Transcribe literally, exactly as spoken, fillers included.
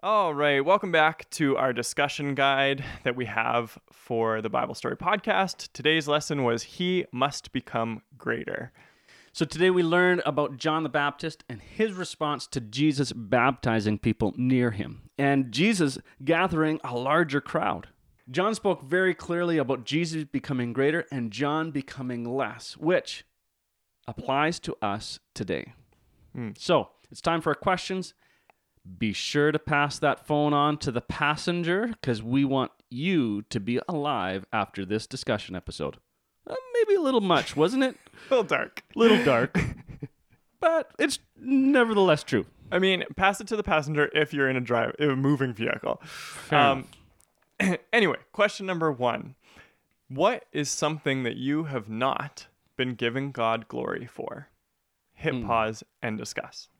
All right, welcome back to our discussion guide that we have for the Bible Story Podcast. Today's lesson was He Must Become Greater. So today we learned about John the Baptist and his response to Jesus baptizing people near him, and Jesus gathering a larger crowd. John spoke very clearly about Jesus becoming greater and John becoming less, which applies to us today. Hmm. So it's time for our questions. Be sure to pass that phone on to the passenger because we want you to be alive after this discussion episode. Uh, maybe a little much, wasn't it? A little dark. Little dark. But it's nevertheless true. I mean, pass it to the passenger if you're in a drive, in a moving vehicle. Fair Um, anyway, question number one. What is something that you have not been giving God glory for? Hit Hmm. pause and discuss.